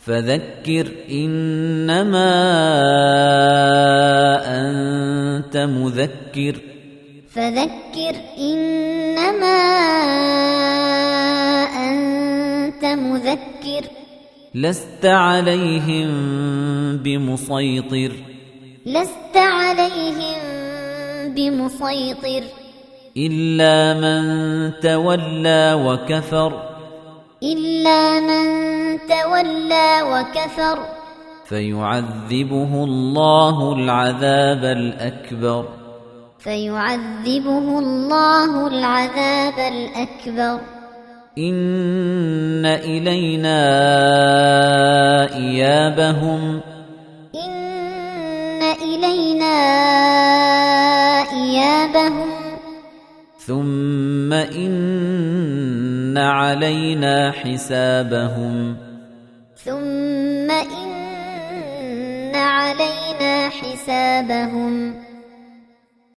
فذكر إنما أنت مذكر فذكر إنما أنت مذكر لست عليهم بمسيطر لست عليهم بمسيطر إلا من تولى وكفر إلا من تولى وكفر فيعذبه الله العذاب الأكبر فيعذبه الله العذاب الأكبر إن إلينا إيابهم إن إلينا إيابهم ثم إن علينا حسابهم ثم إن علينا حسابهم